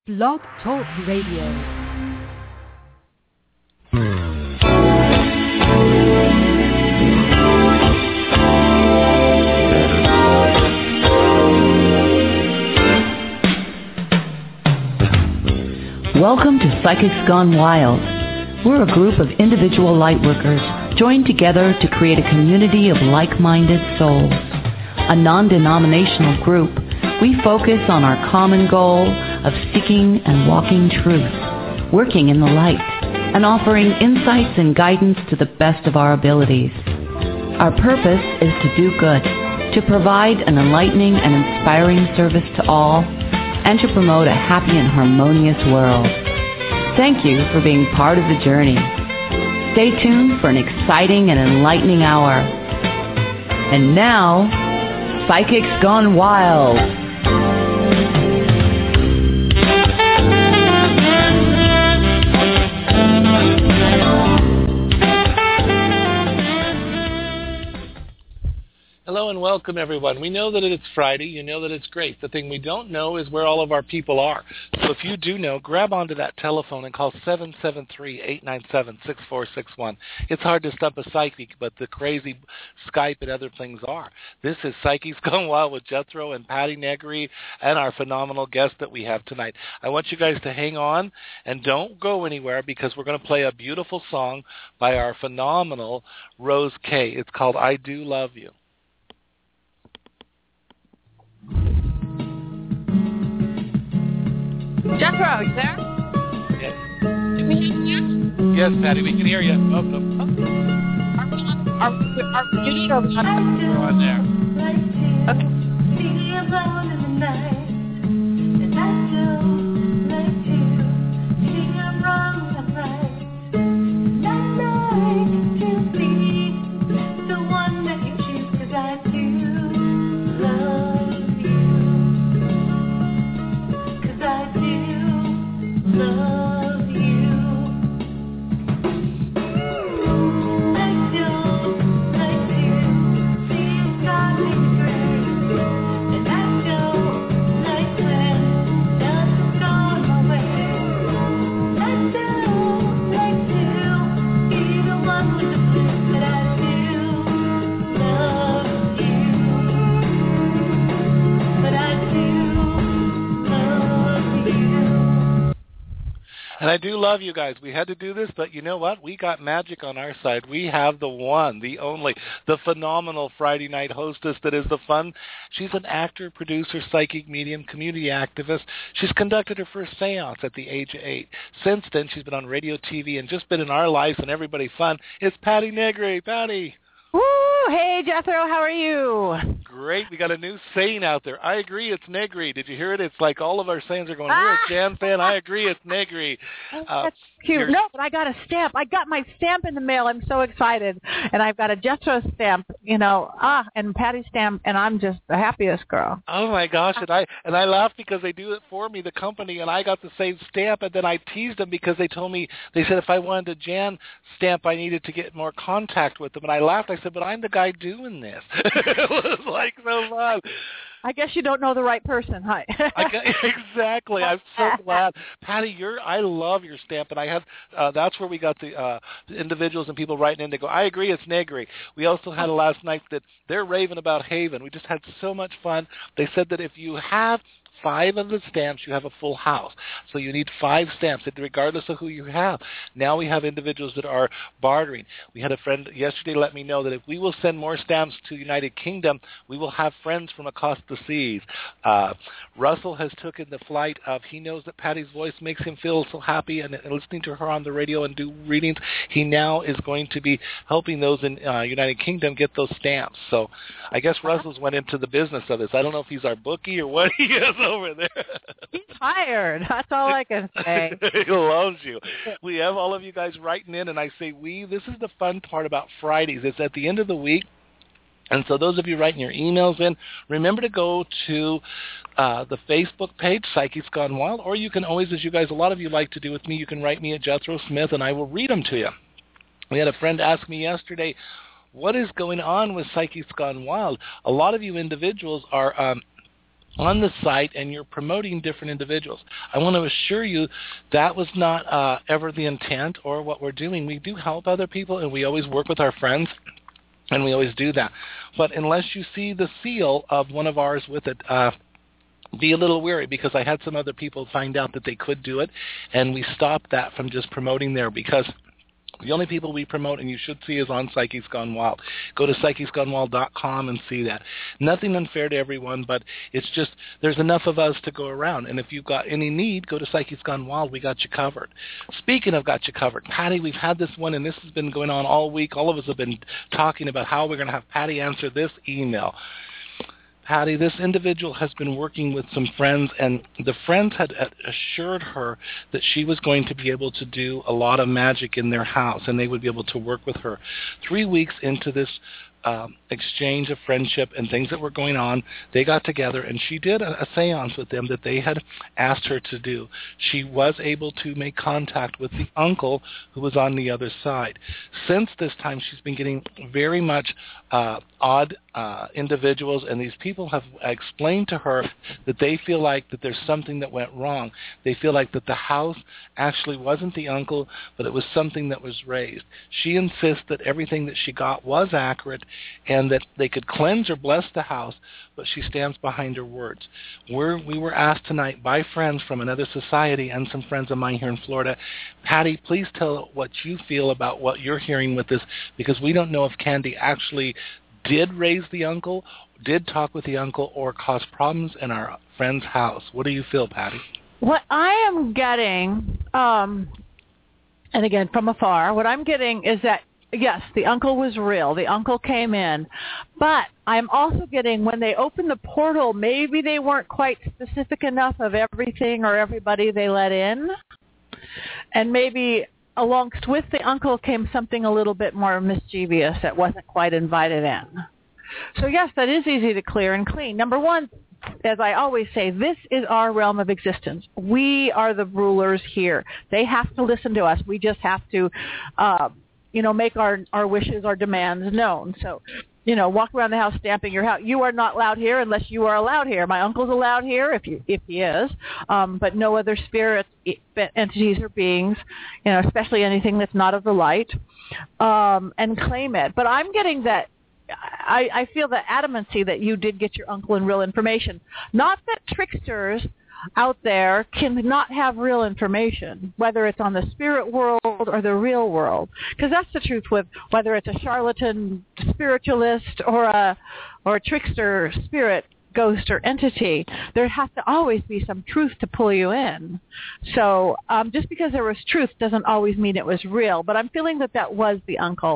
Blog Talk Radio. Welcome to Psychics Gone Wild. We're a group of individual lightworkers joined together to create a community of like-minded souls. A non-denominational group, we focus on our common goal of seeking and walking truth, working in the light, and offering insights and guidance to the best of our abilities. Our purpose is to do good, to provide an enlightening and inspiring service to all, and to promote a happy and harmonious world. Thank you for being part of the journey. Stay tuned for an exciting and enlightening hour. And now, Psychics Gone Wild. Hello and welcome, everyone. We know that it's Friday. You know that it's great. The thing we don't know is where all of our people are. So if you do know, grab onto that telephone and call 773-897-6461. It's hard to stump a psychic, but the crazy Skype and other things are. This is Psychics Gone Wild with Jethro and Patty Negri and our phenomenal guest that we have tonight. I want you guys to hang on and don't go anywhere because we're going to play a beautiful song by our phenomenal Rose K. It's called I Do Love You. Jethro, are you there? Yes. Can we hear you? Yes, Patty, we can hear you. Oh, no. Are we muted or not? We're on there. Okay. And I do love you guys. We had to do this, but you know what? We got magic on our side. We have the one, the only, the phenomenal Friday night hostess that is the fun. She's an actor, producer, psychic medium, community activist. She's conducted her first seance at the age of 8. Since then, she's been on radio, TV, and just been in our lives and everybody fun. It's Patty Negri. Patty. Woo! Hey, Jethro, how are you? Great. We got a new saying out there. I agree, it's Negri. Did you hear it? It's like all of our sayings are going, we're a Jan fan. I agree, it's Negri. That's cute. No, but I got a stamp. I got my stamp in the mail. I'm so excited. And I've got a Jethro stamp, and Patty stamp, and I'm just the happiest girl. Oh, my gosh. And I laughed because they do it for me, the company, and I got the same stamp, and then I teased them because they told me, they said if I wanted a Jan stamp, I needed to get more contact with them. And I laughed. I said, but I'm the guy doing this. It was like so fun. I guess you don't know the right person. Hi. Exactly. I'm so glad. Patty, I love your stamp, and I have that's where we got the individuals and people writing in to go, I agree, it's Negri. We also had a last night that they're raving about Haven. We just had so much fun. They said that if you have 5 of the stamps, you have a full house. So you need 5 stamps, regardless of who you have. Now we have individuals that are bartering. We had a friend yesterday let me know that if we will send more stamps to United Kingdom, we will have friends from across the seas. Russell has taken the flight of, he knows that Patty's voice makes him feel so happy, and listening to her on the radio and do readings, he now is going to be helping those in United Kingdom get those stamps. So I guess Russell's went into the business of this. I don't know if he's our bookie or what he is over there. He's hired. That's all I can say. He loves you. We have all of you guys writing in, and I say this is the fun part about Fridays. It's at the end of the week. And so those of you writing your emails in, remember to go to the Facebook page, Psychics Gone Wild, or you can always, as you guys, a lot of you like to do with me, you can write me at Jethro Smith, and I will read them to you. We had a friend ask me yesterday, what is going on with Psychics Gone Wild? A lot of you individuals are on the site, and you're promoting different individuals. I want to assure you that was not ever the intent or what we're doing. We do help other people, and we always work with our friends, and we always do that. But unless you see the seal of one of ours with it, be a little wary, because I had some other people find out that they could do it, and we stopped that from just promoting there, because the only people we promote, and you should see, is on Psychics Gone Wild. Go to psychicsgonewild.com and see that. Nothing unfair to everyone, but it's just there's enough of us to go around. And if you've got any need, go to Psychics Gone Wild. We got you covered. Speaking of got you covered, Patty, we've had this one, and this has been going on all week. All of us have been talking about how we're going to have Patty answer this email. Patty, this individual has been working with some friends, and the friends had assured her that she was going to be able to do a lot of magic in their house, and they would be able to work with her. 3 weeks into this exchange of friendship and things that were going on, they got together, and she did a seance with them that they had asked her to do. She was able to make contact with the uncle who was on the other side. Since this time, she's been getting very much odd individuals, and these people have explained to her that they feel like that there's something that went wrong. They feel like that the house actually wasn't the uncle, but it was something that was raised. She insists that everything that she got was accurate, and that they could cleanse or bless the house, but she stands behind her words. We were asked tonight by friends from another society and some friends of mine here in Florida, Patty, please tell what you feel about what you're hearing with this, because we don't know if Candy actually did raise the uncle, did talk with the uncle, or cause problems in our friend's house. What do you feel, Patty? What I am getting, and again, from afar, what I'm getting is that, yes, the uncle was real. The uncle came in. But I'm also getting, when they opened the portal, maybe they weren't quite specific enough of everything or everybody they let in. And maybe alongst with the uncle came something a little bit more mischievous that wasn't quite invited in. So, yes, that is easy to clear and clean. Number one, as I always say, this is our realm of existence. We are the rulers here. They have to listen to us. We just have to make our wishes, our demands known. So, walk around the house stamping your house. You are not allowed here unless you are allowed here. My uncle's allowed here if he is, but no other spirits, entities, or beings, especially anything that's not of the light, and claim it. But I'm getting that. I feel the adamancy that you did get your uncle and real information. Not that tricksters out there can not have real information, whether it's on the spirit world or the real world, because that's the truth with whether it's a charlatan spiritualist or a trickster spirit, ghost, or entity. There has to always be some truth to pull you in. So just because there was truth doesn't always mean it was real, but I'm feeling that was the uncle.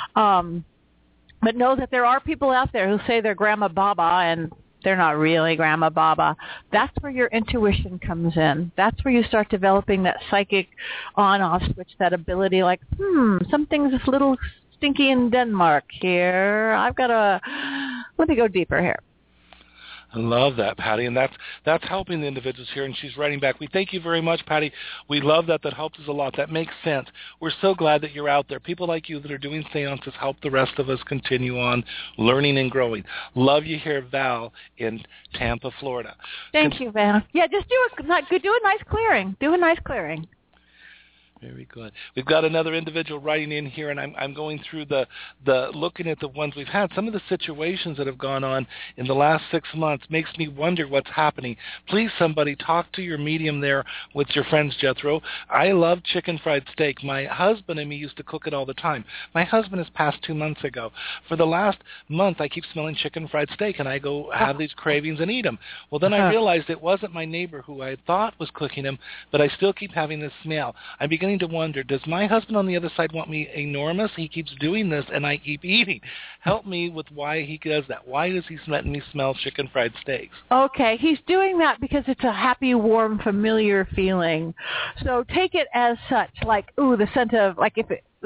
But know that there are people out there who say they're Grandma Baba, and they're not really Grandma Baba. That's where your intuition comes in. That's where you start developing that psychic on-off switch, that ability like, something's a little stinky in Denmark here. Let me go deeper here. I love that, Patty, and that's helping the individuals here, and she's writing back. We thank you very much, Patty. We love that. That helps us a lot. That makes sense. We're so glad that you're out there. People like you that are doing seances help the rest of us continue on learning and growing. Love you here, Val, in Tampa, Florida. Thank you, Val. Yeah, just do a nice clearing. Do a nice clearing. Very good. We've got another individual writing in here, and I'm going through the looking at the ones we've had. Some of the situations that have gone on in the last 6 months makes me wonder what's happening. Please, somebody, talk to your medium there with your friends, Jethro. I love chicken fried steak. My husband and me used to cook it all the time. My husband has passed 2 months ago. For the last month, I keep smelling chicken fried steak, and I go have these cravings and eat them. Well, then I realized it wasn't my neighbor who I thought was cooking them, but I still keep having this smell. I'm beginning to wonder, does my husband on the other side want me enormous? He keeps doing this, and I keep eating. Help me with why he does that. Why does he let me smell chicken fried steaks? Okay, he's doing that because it's a happy, warm, familiar feeling. So take it as such, like, the scent of, like if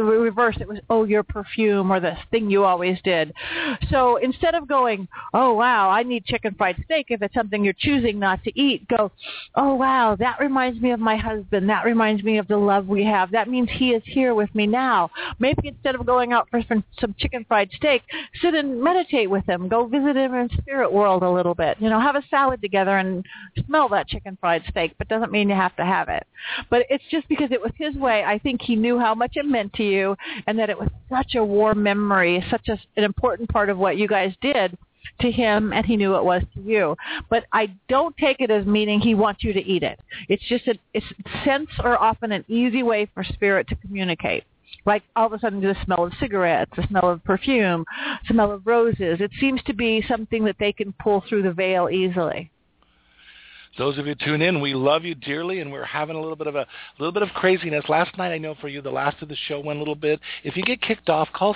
the reverse. It was, oh, your perfume, or the thing you always did. So instead of going, oh, wow, I need chicken fried steak, if it's something you're choosing not to eat, go, oh, wow, that reminds me of my husband. That reminds me of the love we have. That means he is here with me now. Maybe instead of going out for some chicken fried steak, sit and meditate with him. Go visit him in spirit world a little bit. Have a salad together and smell that chicken fried steak, but doesn't mean you have to have it. But it's just because it was his way. I think he knew how much it meant to you and that it was such a warm memory, such an important part of what you guys did to him, and he knew it was to you. But I don't take it as meaning he wants you to eat it. It's just it's scents are often an easy way for spirit to communicate. Like all of a sudden the smell of cigarettes, the smell of perfume, smell of roses. It seems to be something that they can pull through the veil easily. Those of you tune in, we love you dearly, and we're having a little bit of craziness. Last night, I know for you, the last of the show went a little bit. If you get kicked off, call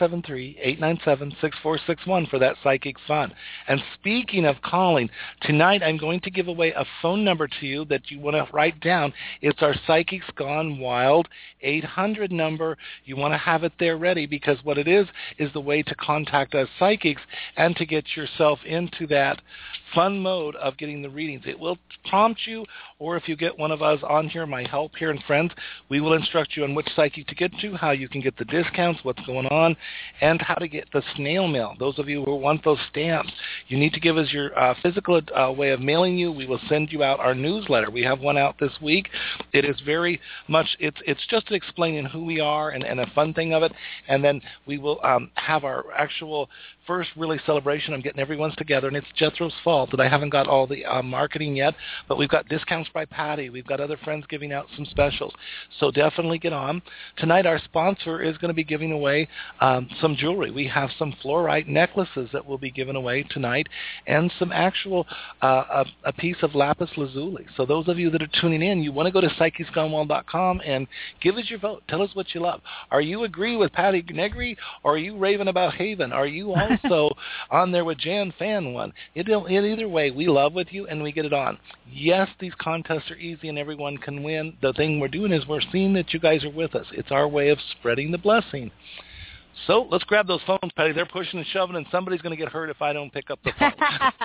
773-897-6461 for that psychic fun. And speaking of calling, tonight I'm going to give away a phone number to you that you want to write down. It's our Psychics Gone Wild 800 number. You want to have it there ready, because what it is the way to contact us psychics and to get yourself into that fun mode of getting the readings. It will prompt you, or if you get one of us on here, my help here and friends, we will instruct you on which psychic to get to, how you can get the discounts, what's going on, and how to get the snail mail. Those of you who want those stamps, you need to give us your physical way of mailing you. We will send you out our newsletter. We have one out this week. It is very much, it's just explaining who we are and a fun thing of it, and then we will have our actual first really celebration. I'm getting everyone's together, and it's Jethro's fault that I haven't got all the marketing yet, but we've got discounts by Patty. We've got other friends giving out some specials. So definitely get on. Tonight our sponsor is going to be giving away some jewelry. We have some fluorite necklaces that will be given away tonight, and some actual, a piece of lapis lazuli. So those of you that are tuning in, you want to go to PsychicsGoneWild.com and give us your vote. Tell us what you love. Are you agree with Patty Negri, or are you raving about Haven? Are you also on there with Jan Fan One? Either way, we love with you and we get it on. Yes, these contests are easy and everyone can win. The thing we're doing is we're seeing that you guys are with us. It's our way of spreading the blessing. So let's grab those phones, Patty. They're pushing and shoving, and somebody's going to get hurt if I don't pick up the phone.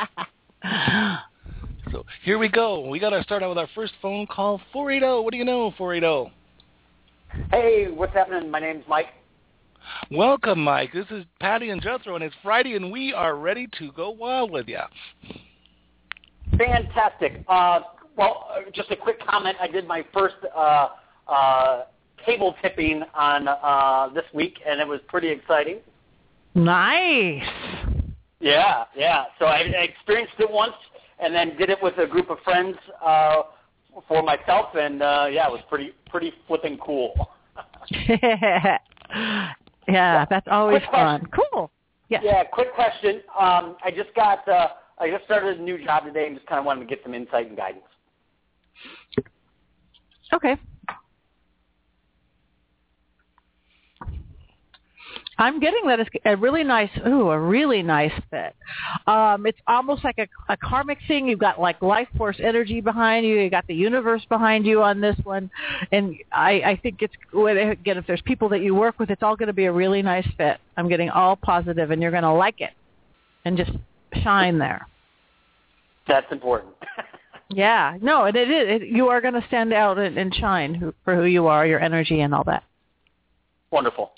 So here we go. We got to start out with our first phone call. 480. What do you know, 480? Hey, what's happening? My name's Mike. Welcome, Mike. This is Patty and Jethro, and it's Friday, and we are ready to go wild with you. Fantastic. Just a quick comment. I did my first table tipping on this week, and it was pretty exciting. Nice. Yeah. So I experienced it once, and then did it with a group of friends for myself, and it was pretty flipping cool. Yeah, that's always fun. Cool. Yes. Yeah, quick question. I just started a new job today and just kind of wanted to get some insight and guidance. Okay. I'm getting that it's a really nice fit. It's almost like a karmic thing. You've got like life force energy behind you. You got the universe behind you on this one. And I think it's, again, if there's people that you work with, it's all going to be a really nice fit. I'm getting all positive, and you're going to like it and just shine there. That's important. Yeah. No, it is. You are going to stand out and shine for who you are, your energy and all that. Wonderful.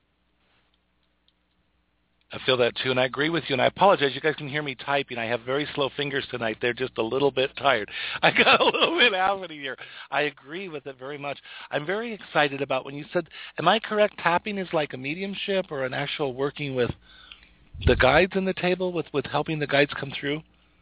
I feel that too, and I agree with you, and I apologize. You guys can hear me typing. I have very slow fingers tonight. They're just a little bit tired. I got a little bit happening here. I agree with it very much. I'm very excited about when you said, am I correct, tapping is like a mediumship or an actual working with the guides in the table, with helping the guides come through?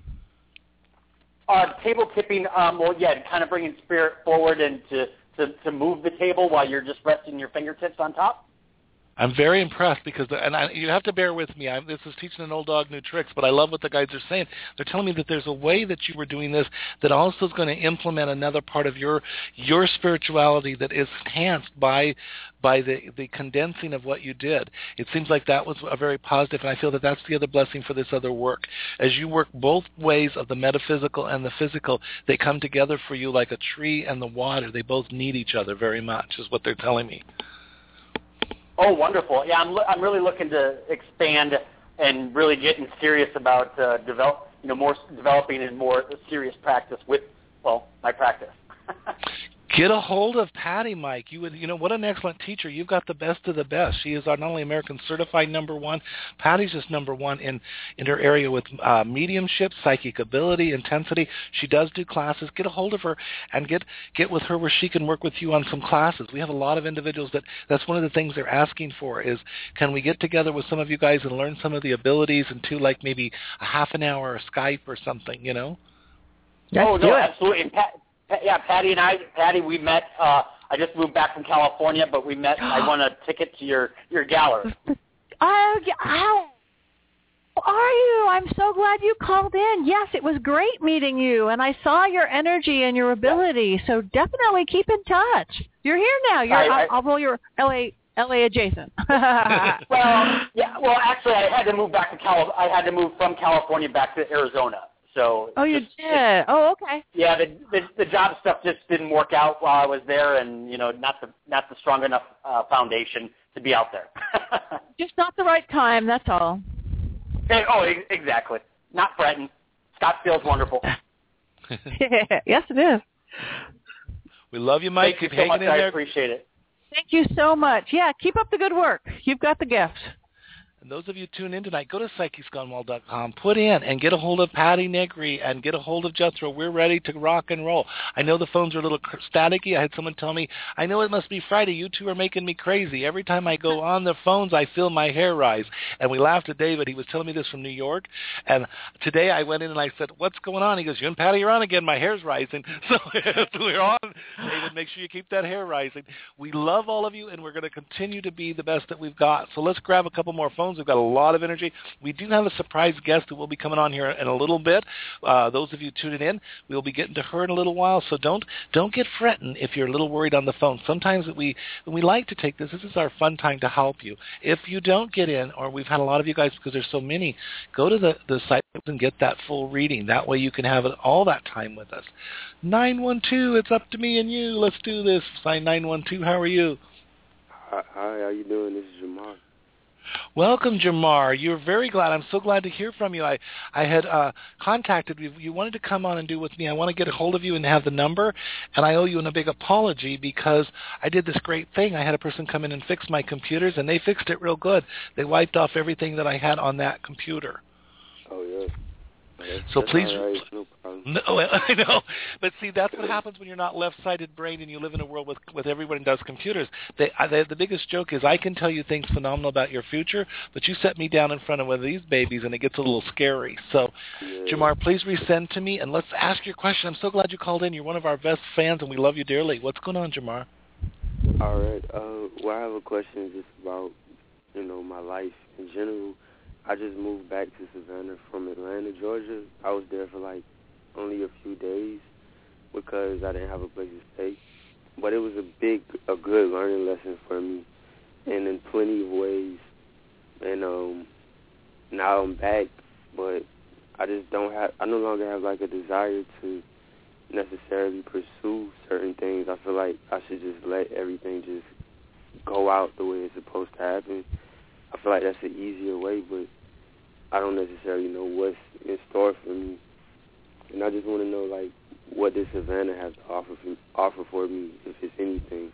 Table tipping, kind of bringing spirit forward and to move the table while you're just resting your fingertips on top. I'm very impressed because, you have to bear with me. This is teaching an old dog new tricks, but I love what the guides are saying. They're telling me that there's a way that you were doing this that also is going to implement another part of your spirituality that is enhanced by the condensing of what you did. It seems like that was a very positive, and I feel that that's the other blessing for this other work. As you work both ways of the metaphysical and the physical, they come together for you like a tree and the water. They both need each other very much, is what they're telling me. Oh, wonderful. Yeah, I'm really looking to expand and really getting serious about developing in more serious practice with, my practice. Get a hold of Patty, Mike. What an excellent teacher. You've got the best of the best. She is not only American certified #1. Patty's just #1 in her area with mediumship, psychic ability, intensity. She does do classes. Get a hold of her and get with her where she can work with you on some classes. We have a lot of individuals that's one of the things they're asking for is, can we get together with some of you guys and learn some of the abilities and like maybe a half an hour or Skype or something, Absolutely. And Patty, we met. I just moved back from California, but we met. I won a ticket to your gallery. How are you? I'm so glad you called in. Yes, it was great meeting you, and I saw your energy and your ability. So definitely keep in touch. You're here now. Although you're LA adjacent. Well, actually, I had to move back to I had to move from California back to Arizona. So you did. Okay. Yeah, the job stuff just didn't work out while I was there, and not the strong enough foundation to be out there. Just not the right time. That's all. Exactly. Not fretting. Scottsdale's wonderful. Yes, it is. We love you, Mike. Thank you so much. I appreciate it. Thank you so much. Yeah, keep up the good work. You've got the gift. And those of you tuned in tonight, go to PsychicsGoneWild.com, put in and get a hold of Patty Negri and get a hold of Jethro. We're ready to rock and roll. I know the phones are a little staticky. I had someone tell me, I know it must be Friday. You two are making me crazy. Every time I go on the phones, I feel my hair rise. And we laughed at David. He was telling me this from New York. And today I went in and I said, what's going on? He goes, you and Patty are on again. My hair's rising. So we're on. David, make sure you keep that hair rising. We love all of you, and we're going to continue to be the best that we've got. So let's grab a couple more phones. We've got a lot of energy. We do have a surprise guest who will be coming on here in a little bit. Those of you tuning in, we'll be getting to her in a little while. So don't get fretting if you're a little worried on the phone. Sometimes we like to take this. This is our fun time to help you. If you don't get in, or we've had a lot of you guys because there's so many, go to the site and get that full reading. That way you can have all that time with us. 912, it's up to me and you. Let's do this. Sign 912. How are you? Hi, how you doing? This is Jamar. Welcome, Jamar. You're very glad. I'm so glad to hear from you. I had contacted you. You wanted to come on and do with me. I want to get a hold of you and have the number, and I owe you a big apology because I did this great thing. I had a person come in and fix my computers, and they fixed it real good. They wiped off everything that I had on that computer. Oh, yeah. So please, right. No problem. No, I know, but see, that's what happens when you're not left-sided brain and you live in a world with everyone does computers. The biggest joke is I can tell you things phenomenal about your future, but you set me down in front of one of these babies and it gets a little scary. So, yeah. Jamar, please resend to me and let's ask your question. I'm so glad you called in. You're one of our best fans and we love you dearly. What's going on, Jamar? All right. Well, I have a question just about my life in general. I just moved back to Savannah from Atlanta, Georgia. I was there for only a few days because I didn't have a place to stay. But it was a good learning lesson for me, and in plenty of ways. And now I'm back, but I no longer have a desire to necessarily pursue certain things. I feel like I should just let everything just go out the way it's supposed to happen. I feel like that's an easier way, but I don't necessarily know what's in store for me. And I just want to know, what does Savannah have to offer for me, if it's anything.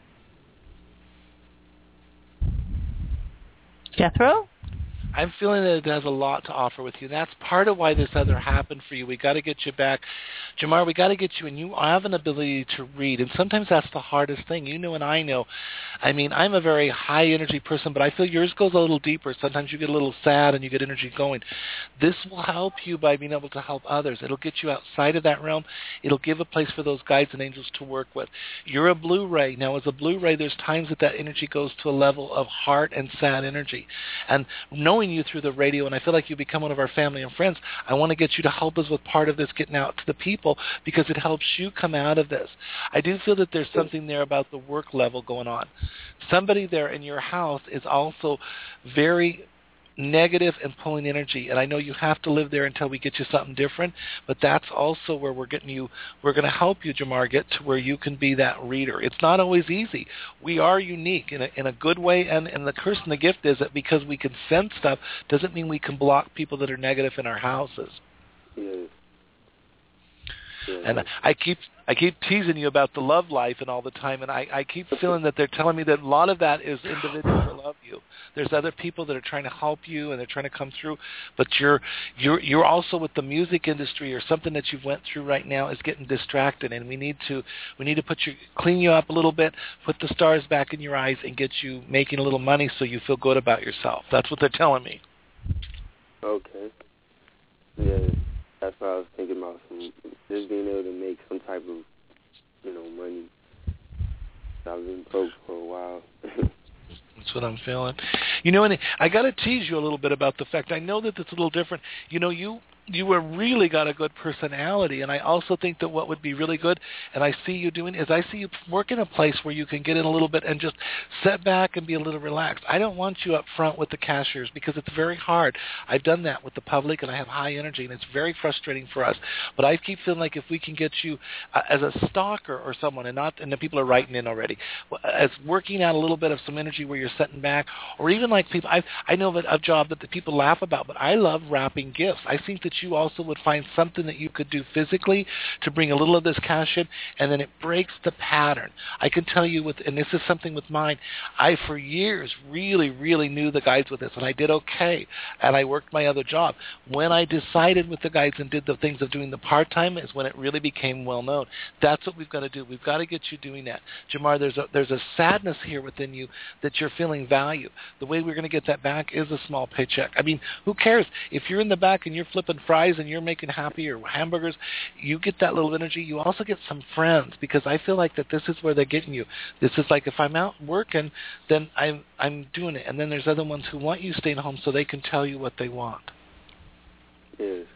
Jethro? I'm feeling that it has a lot to offer with you. And that's part of why this other happened for you. We got to get you back. Jamar, we got to get you, and you have an ability to read. And sometimes that's the hardest thing. You know and I know. I mean, I'm a very high-energy person, but I feel yours goes a little deeper. Sometimes you get a little sad and you get energy going. This will help you by being able to help others. It'll get you outside of that realm. It'll give a place for those guides and angels to work with. You're a Blu-ray. Now, as a Blu-ray, there's times that energy goes to a level of heart and sad energy. And knowing you through the radio, and I feel like you become one of our family and friends, I want to get you to help us with part of this getting out to the people because it helps you come out of this. I do feel that there's something there about the work level going on. Somebody there in your house is also very negative and pulling energy. And I know you have to live there until we get you something different, but that's also where we're going to help you, Jamar, get to where you can be that reader. It's not always easy. We are unique in a good way, and the curse and the gift is that because we can sense stuff doesn't mean we can block people that are negative in our houses. Yes. And I keep teasing you about the love life and all the time, and I keep feeling that they're telling me that a lot of that is individuals that love you. There's other people that are trying to help you and they're trying to come through, but you're also with the music industry or something that you've went through right now is getting distracted, and we need to clean you up a little bit, put the stars back in your eyes, and get you making a little money so you feel good about yourself. That's what they're telling me. Okay. Yeah. That's what I was thinking about, just being able to make some type of, money. I've been broke for a while. That's what I'm feeling. And I got to tease you a little bit about the fact, I know that it's a little different. You were really got a good personality, and I also think that what would be really good, and I see you doing, is I see you work in a place where you can get in a little bit and just sit back and be a little relaxed. I don't want you up front with the cashiers because it's very hard. I've done that with the public, and I have high energy, and it's very frustrating for us. But I keep feeling like if we can get you as a stalker or someone, and the people are writing in already, as working out a little bit of some energy where you're sitting back, or even like people, I know of a job that the people laugh about, but I love wrapping gifts. I think that you also would find something that you could do physically to bring a little of this cash in, and then it breaks the pattern. I can tell you, and this is something with mine, I for years really, really knew the guides with this, and I did okay, and I worked my other job. When I decided with the guides and did the things of doing the part-time is when it really became well-known. That's what we've got to do. We've got to get you doing that. Jamar, there's a sadness here within you that you're feeling value. The way we're going to get that back is a small paycheck. I mean, who cares? If you're in the back and you're flipping fries and you're making happy or hamburgers, you get that little energy. You also get some friends, because I feel like that this is where they're getting you. This is like, if I'm out working, then I'm doing it. And then there's other ones who want you staying home so they can tell you what they want. Yes.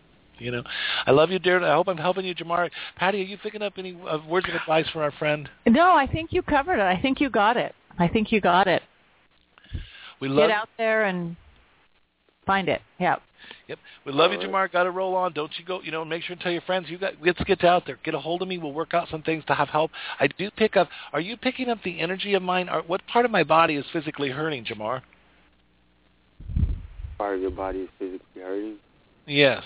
I love you, dear. I hope I'm helping you, Jamar. Patty, are you picking up any words of advice from our friend? No, I think you covered it. I think you got it. Get out there and find it. Yeah. Yep. We love you, Jamar. Got to roll on. Don't you go, make sure and tell your friends. Let's get out there. Get a hold of me. We'll work out some things to have help. I do pick up. Are you picking up the energy of mine? Or what part of my body is physically hurting, Jamar? Part of your body is physically hurting? Yes.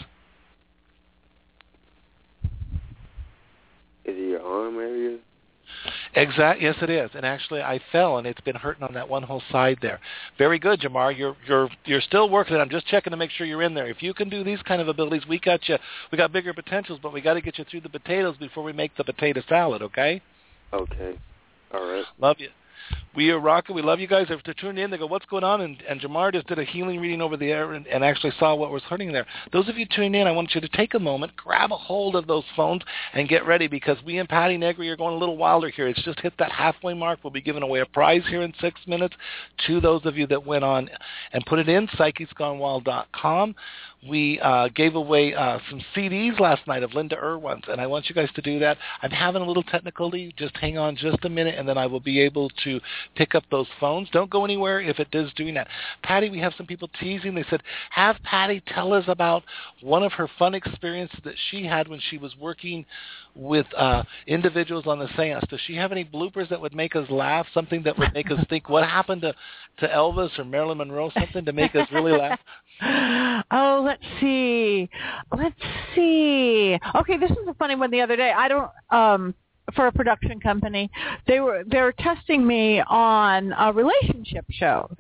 Is it your arm area? Exactly. Yes, it is. And actually, I fell, and it's been hurting on that one whole side there. Very good, Jamar. You're still working it. I'm just checking to make sure you're in there. If you can do these kind of abilities, we got you. We got bigger potentials, but we got to get you through the potatoes before we make the potato salad. Okay? Okay. All right. Love you. We are rocking. We love you guys. If they're tuned in, they go, what's going on? And Jamar just did a healing reading over the air and actually saw what was hurting there. Those of you tuning in, I want you to take a moment, grab a hold of those phones, and get ready, because we and Patty Negri are going a little wilder here. It's just hit that halfway mark. We'll be giving away a prize here in 6 minutes to those of you that went on and put it in, PsychicsGoneWild.com. We gave away some CDs last night of Linda Irwin's, and I want you guys to do that. I'm having a little technicality. Just hang on just a minute, and then I will be able to pick up those phones. Don't go anywhere if it is doing that. Patty, we have some people teasing. They said, have Patty tell us about one of her fun experiences that she had when she was working with individuals on the seance. Does she have any bloopers that would make us laugh, something that would make us think, what happened to Elvis or Marilyn Monroe, something to make us really laugh? Oh, let's see. Okay, this was a funny one the other day. For a production company, they were testing me on a relationship show.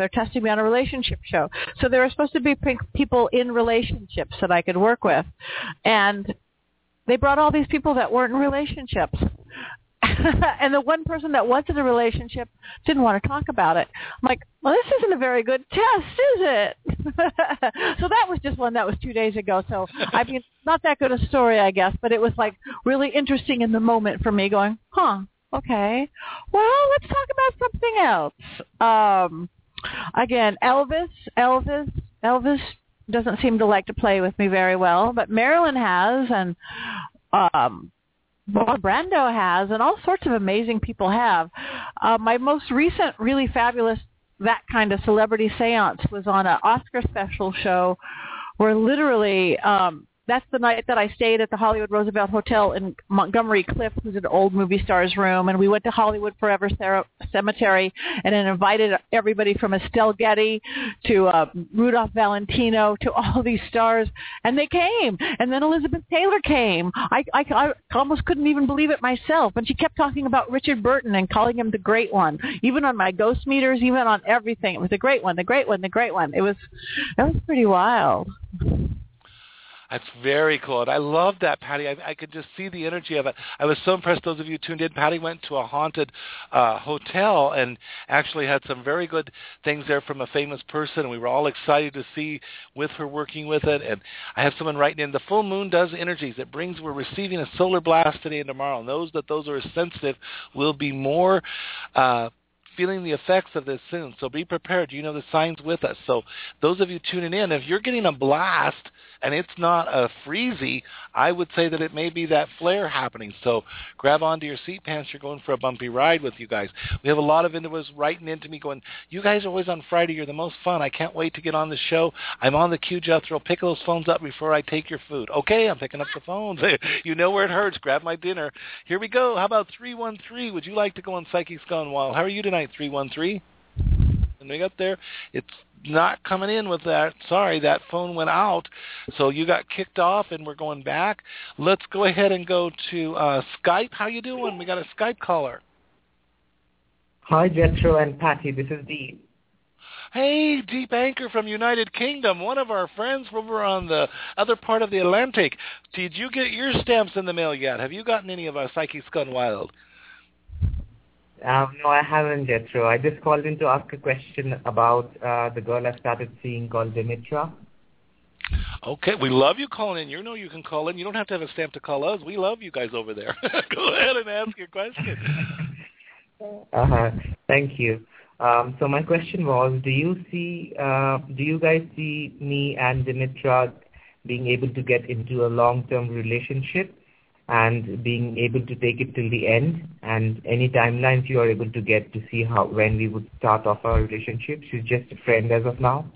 So there were supposed to be people in relationships that I could work with, and they brought all these people that weren't in relationships. And the one person that was in a relationship didn't want to talk about it. I'm like, well, this isn't a very good test, is it? So that was just one that was 2 days ago. So, I mean, not that good a story, I guess, but it was like really interesting in the moment for me going, okay, well, let's talk about something else. Again, Elvis doesn't seem to like to play with me very well, but Marilyn has, and Brando has, and all sorts of amazing people have. My most recent really fabulous that kind of celebrity seance was on an Oscar special show where literally that's the night that I stayed at the Hollywood Roosevelt Hotel in Montgomery Cliff, who's an old movie star's room, and we went to Hollywood Forever Cemetery and then invited everybody from Estelle Getty to Rudolph Valentino to all these stars, and they came. And then Elizabeth Taylor came. I almost couldn't even believe it myself. And she kept talking about Richard Burton and calling him the Great One, even on my ghost meters, even on everything. It was the Great One, the Great One, the Great One. That was pretty wild. That's very cool. And I love that, Patty. I could just see the energy of it. I was so impressed, those of you tuned in. Patty went to a haunted hotel and actually had some very good things there from a famous person, and we were all excited to see with her working with it. And I have someone writing in, the full moon does energies. We're receiving a solar blast today and tomorrow, and those who are sensitive will be more feeling the effects of this soon. So be prepared. You know the signs with us. So those of you tuning in, if you're getting a blast and it's not a freezy, I would say that it may be that flare happening. So grab onto your seat pants. You're going for a bumpy ride with you guys. We have a lot of individuals writing into me going, you guys are always on Friday. You're the most fun. I can't wait to get on the show. I'm on the queue, Jethro. Pick those phones up before I take your food. Okay, I'm picking up the phones. You know where it hurts. Grab my dinner. Here we go. How about 313? Would you like to go on Psychics Gone Wild? How are you tonight, 313? And we got there. It's not coming in with that. Sorry, that phone went out. So you got kicked off, and we're going back. Let's go ahead and go to Skype. How you doing? We got a Skype caller. Hi, Jethro and Patty. This is Deep. Hey, Deep Anchor from United Kingdom, one of our friends over on the other part of the Atlantic. Did you get your stamps in the mail yet? Have you gotten any of our Psychics Gone Wild? No, I haven't, Jethro. I just called in to ask a question about the girl I started seeing called Dimitra. Okay, we love you calling in. You know you can call in. You don't have to have a stamp to call us. We love you guys over there. Go ahead and ask your question. Thank you. So my question was, do you guys see me and Dimitra being able to get into a long-term relationship and being able to take it till the end, and any timelines you are able to get to see when we would start off our relationship? She's just a friend as of now.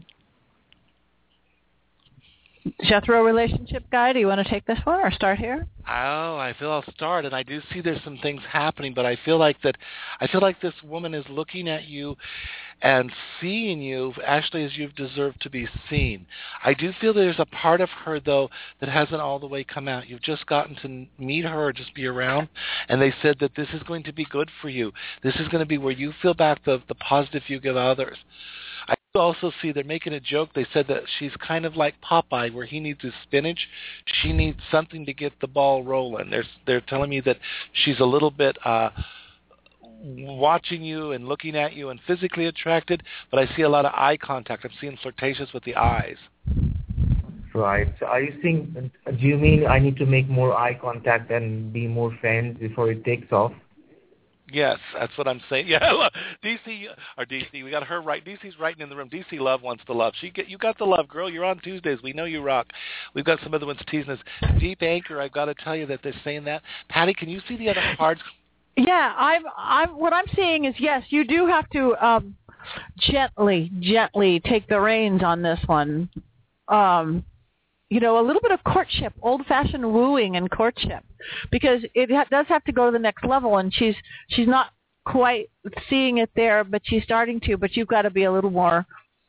Jethro, relationship guy, do you want to take this one or start here? Oh, I feel I'll start, and I do see there's some things happening, but I feel like this woman is looking at you and seeing you actually as you've deserved to be seen. I do feel there's a part of her, though, that hasn't all the way come out. You've just gotten to meet her or just be around, and they said that this is going to be good for you. This is going to be where you feel back the positive you give others. I also see they're making a joke. They said that she's kind of like Popeye, where he needs his spinach. She needs something to get the ball rolling. They're telling me that she's a little bit watching you and looking at you and physically attracted, but I see a lot of eye contact. I'm seeing flirtatious with the eyes. Right. So do you mean I need to make more eye contact and be more friends before it takes off? Yes, that's what I'm saying. Yeah, DC, we got her right. DC's writing in the room. DC Love wants the love. You got the love, girl. You're on Tuesdays. We know you rock. We've got some other ones teasing us. Deep Anchor, I've got to tell you that they're saying that. Patty, can you see the other cards? Yeah, what I'm seeing is, yes, you do have to gently take the reins on this one. A little bit of courtship, old-fashioned wooing and courtship, because it does have to go to the next level, and she's not quite seeing it there, but she's starting to. But you've got to be a little more,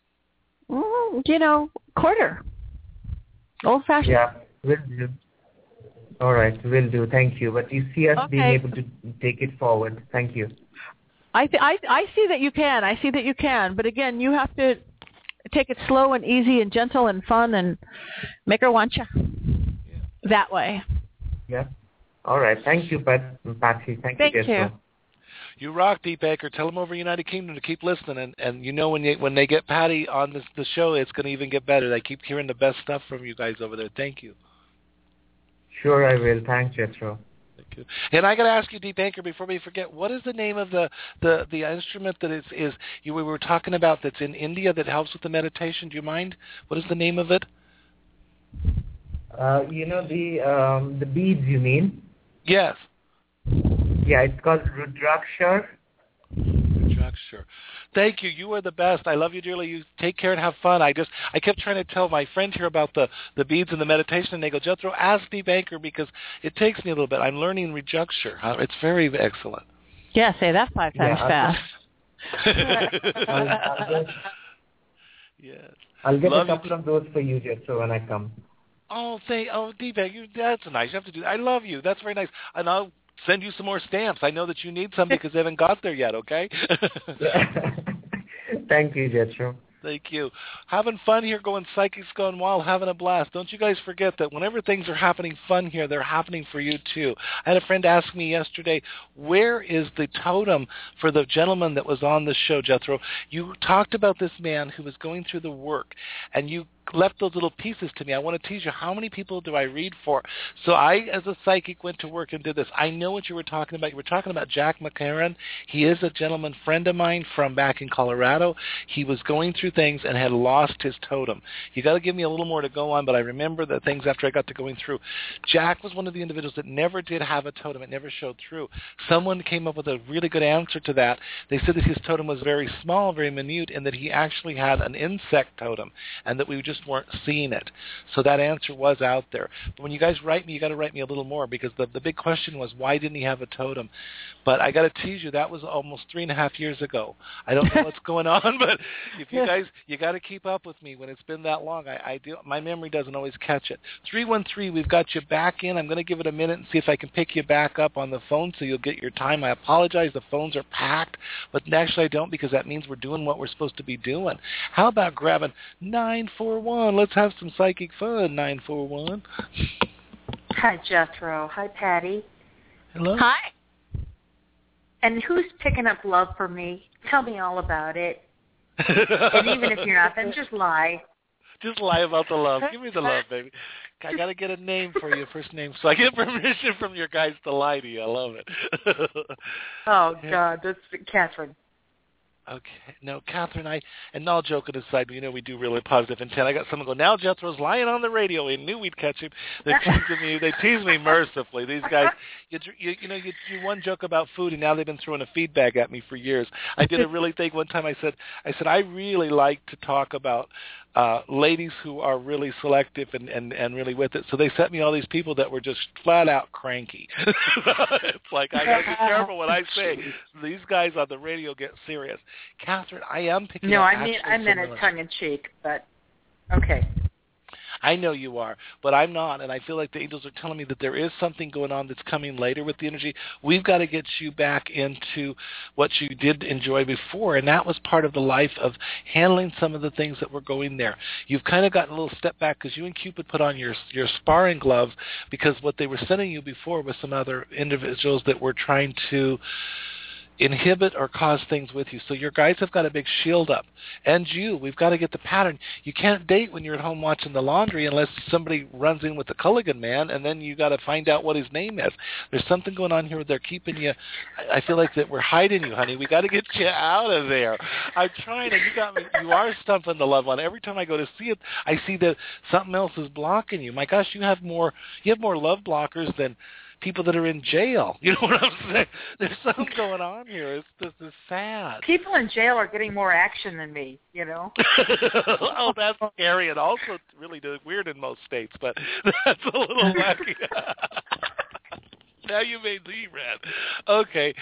courter, old-fashioned. Yeah, will do. All right, will do. Thank you. But you see us being able to take it forward. Thank you. I see that you can. I see that you can. But again, you have to take it slow and easy and gentle and fun and make her want you that way. Yeah. All right. Thank you, Patsy. Thank you. You rock, Deep Anchor. Tell them over United Kingdom to keep listening. And when they get Patty on the show, it's going to even get better. They keep hearing the best stuff from you guys over there. Thank you. Sure, I will. Thanks, Jethro. Thank you. And I got to ask you, Deep Anchor, before we forget, what is the name of the instrument that we were talking about that's in India that helps with the meditation? Do you mind? What is the name of it? The beads, you mean? Yes. Yeah, it's called Rudraksha. conjecture. Thank you. You are the best. I love you dearly. You take care and have fun. I kept trying to tell my friend here about the beads and the meditation, and they go, Jethro, ask Steve Anker because it takes me a little bit. I'm learning conjecture. It's very excellent. Yeah, say that 5 times fast. Yes. I'll get a couple of those for you, Jethro, when I come. Deepak, that's nice. You have to do that. I love you. That's very nice. And I'll send you some more stamps. I know that you need some because they haven't got there yet, okay? Thank you, Jethro. Thank you. Having fun here, going Psychics Gone Wild, having a blast. Don't you guys forget that whenever things are happening fun here, they're happening for you too. I had a friend ask me yesterday, where is the totem for the gentleman that was on the show, Jethro? You talked about this man who was going through the work, and you left those little pieces to me. I want to tease you, how many people do I read for? So I, as a psychic, went to work and did this. I know what you were talking about. You were talking about Jack McCarran. He is a gentleman friend of mine from back in Colorado. He was going through things and had lost his totem. You got to give me a little more to go on, but I remember the things after I got to going through. Jack was one of the individuals that never did have a totem. It never showed through. Someone came up with a really good answer to that. They said that his totem was very small, very minute, and that he actually had an insect totem, and that we just weren't seeing it. So that answer was out there. But when you guys write me, you got to write me a little more, because the big question was, why didn't he have a totem? But I got to tease you, that was almost 3.5 years ago. I don't know what's going on, but if you guys, you got to keep up with me when it's been that long. I do. My memory doesn't always catch it. 313, we've got you back in. I'm going to give it a minute and see if I can pick you back up on the phone so you'll get your time. I apologize. The phones are packed, but actually I don't, because that means we're doing what we're supposed to be doing. How about grabbing 941? Let's have some psychic fun, 941. Hi, Jethro. Hi, Patty. Hello. Hi. And who's picking up love for me? Tell me all about it. And even if you're not, then just lie. Just lie about the love. Give me the love, baby. I got to get a name for you, first name, so I get permission from your guys to lie to you. I love it. Oh, God, that's Catherine. Okay. No, Catherine, and all joking aside, you know we do really positive intent. I got someone go, now Jethro's lying on the radio. We knew we'd catch him. They're teasing me. They tease me mercifully. These guys, you do one joke about food, and now they've been throwing a feed bag at me for years. I did a really thing one time. I said I really like to talk about ladies who are really selective and really with it. So they sent me all these people that were just flat out cranky. It's like, I got to be careful what I say. These guys on the radio get serious. Catherine, I am picking up. No, I meant it tongue in cheek, but okay. I know you are, but I'm not, and I feel like the angels are telling me that there is something going on that's coming later with the energy. We've got to get you back into what you did enjoy before, and that was part of the life of handling some of the things that were going there. You've kind of gotten a little step back because you and Cupid put on your sparring gloves, because what they were sending you before was some other individuals that were trying to inhibit or cause things with you. So your guys have got a big shield up. And we've got to get the pattern. You can't date when you're at home watching the laundry unless somebody runs in with the Culligan man, and then you got to find out what his name is. There's something going on here where they're keeping you. I feel like that we're hiding you, honey. We got to get you out of there. I'm trying, and you got me. You are stumping the loved one. Every time I go to see it, I see that something else is blocking you. My gosh, you have more love blockers than people that are in jail. You know what I'm saying? There's something going on here. This is sad. People in jail are getting more action than me, you know? Oh, that's scary, and also really weird in most states, but that's a little wacky. Now you made me red. Okay,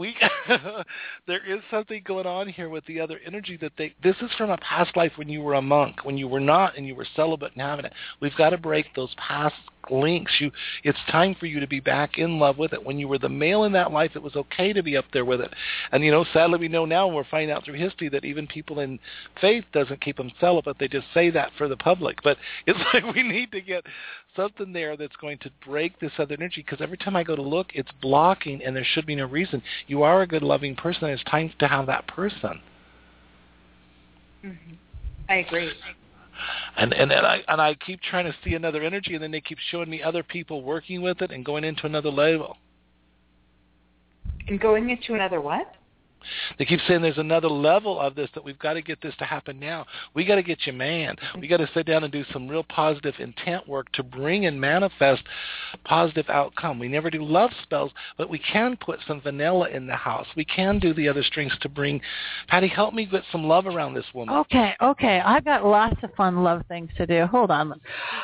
there is something going on here with the other energy that this is from a past life when you were a monk, when you were not and you were celibate and having it. We've got to break those past links. It's time for you to be back in love with it. When you were the male in that life, it was okay to be up there with it. And, sadly we know now, and we're finding out through history, that even people in faith doesn't keep them celibate. They just say that for the public. But it's like we need to get something there that's going to break this other energy, because every time I go to look, it's blocking, and there should be no reason. You are a good, loving person, and it's time to have that person. Mm-hmm. I agree. And I keep trying to see another energy, and then they keep showing me other people working with it and going into another level. And going into another what? They keep saying there's another level of this, that we've got to get this to happen now. We got to get you man. We got to sit down and do some real positive intent work to bring and manifest positive outcome. We never do love spells, but we can put some vanilla in the house. We can do the other strings to bring. Patty, help me get some love around this woman. Okay. I've got lots of fun love things to do. Hold on.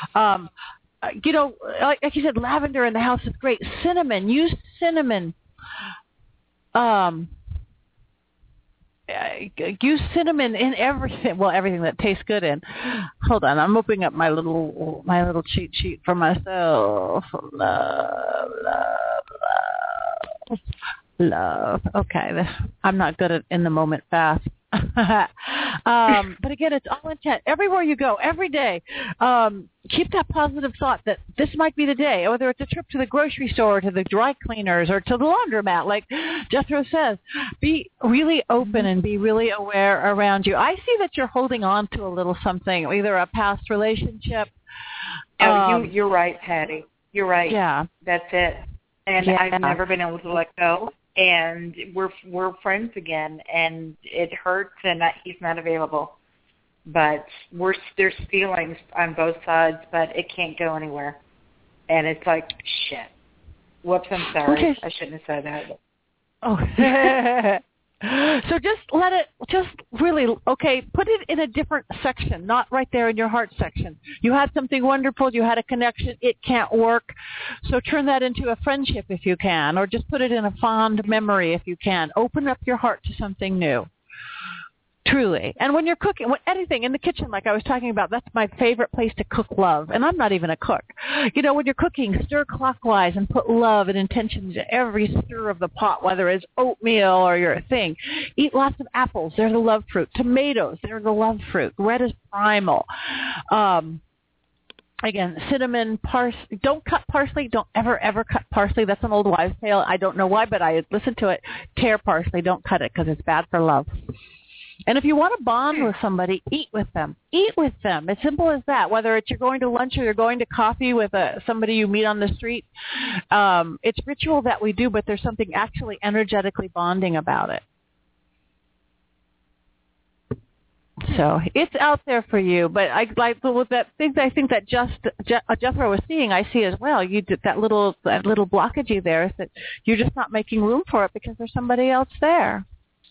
Like you said, lavender in the house is great. Cinnamon. Use cinnamon. Use cinnamon in everything. Well, everything that tastes good in. Hold on, I'm opening up my little cheat sheet for myself. Love. Okay, I'm not good at in the moment fast. But again, it's all intent. Everywhere you go, every day, keep that positive thought that this might be the day, whether it's a trip to the grocery store, or to the dry cleaners, or to the laundromat, like Jethro says. Be really open and be really aware around you. I see that you're holding on to a little something, either a past relationship. You're right, Patty. You're right. Yeah. That's it. And yeah. I've never been able to let go. And we're friends again, and it hurts, and he's not available. But there's feelings on both sides, but it can't go anywhere. And it's like, shit. Whoops, I'm sorry. Okay. I shouldn't have said that. Oh. So put it in a different section, not right there in your heart section. You had something wonderful, you had a connection, it can't work. So turn that into a friendship if you can, or just put it in a fond memory if you can. Open up your heart to something new. Truly. And when you're cooking, anything in the kitchen, like I was talking about, that's my favorite place to cook love. And I'm not even a cook. When you're cooking, stir clockwise and put love and intention into every stir of the pot, whether it's oatmeal or your thing. Eat lots of apples. They're the love fruit. Tomatoes, they're the love fruit. Red is primal. Again, cinnamon, parsley. Don't cut parsley. Don't ever cut parsley. That's an old wives' tale. I don't know why, but I listened to it. Tear parsley. Don't cut it because it's bad for love. And if you want to bond with somebody, eat with them. Eat with them. As simple as that. Whether it's you're going to lunch or you're going to coffee with somebody you meet on the street, it's ritual that we do, but there's something actually energetically bonding about it. So it's out there for you. But I think that Jethro was seeing, I see as well. You did that little blockage there is that you're just not making room for it because there's somebody else there.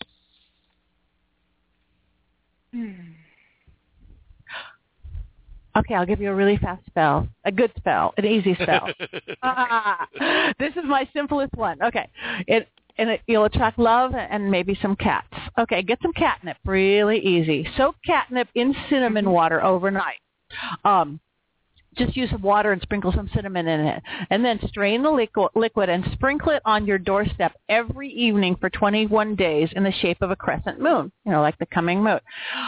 Okay, I'll give you a really fast spell, a good spell, an easy spell. This is my simplest one. Okay, you'll attract love and maybe some cats. Okay, get some catnip, really easy. Soak catnip in cinnamon water overnight. Just use some water and sprinkle some cinnamon in it. And then strain the liquid and sprinkle it on your doorstep every evening for 21 days in the shape of a crescent moon, like the coming moon.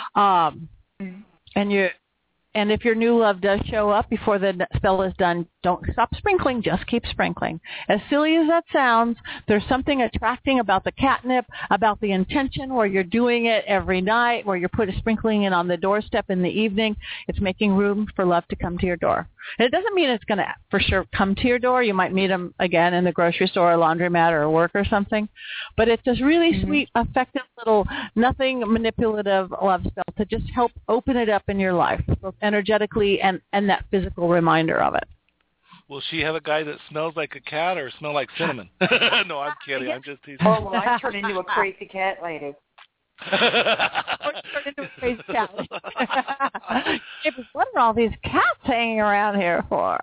And if your new love does show up before the spell is done, don't stop sprinkling. Just keep sprinkling. As silly as that sounds, there's something attracting about the catnip, about the intention where you're doing it every night, where you're sprinkling it on the doorstep in the evening. It's making room for love to come to your door. And it doesn't mean it's going to for sure come to your door. You might meet them again in the grocery store or laundromat or work or something. But it's this really sweet, effective little, nothing manipulative love spell to just help open it up in your life, both energetically and that physical reminder of it. Will she have a guy that smells like a cat or smell like cinnamon? No, I'm kidding. I'm just teasing. Oh, well, I turn into a crazy cat lady. Or turn into a crazy cat lady. What are all these cats hanging around here for?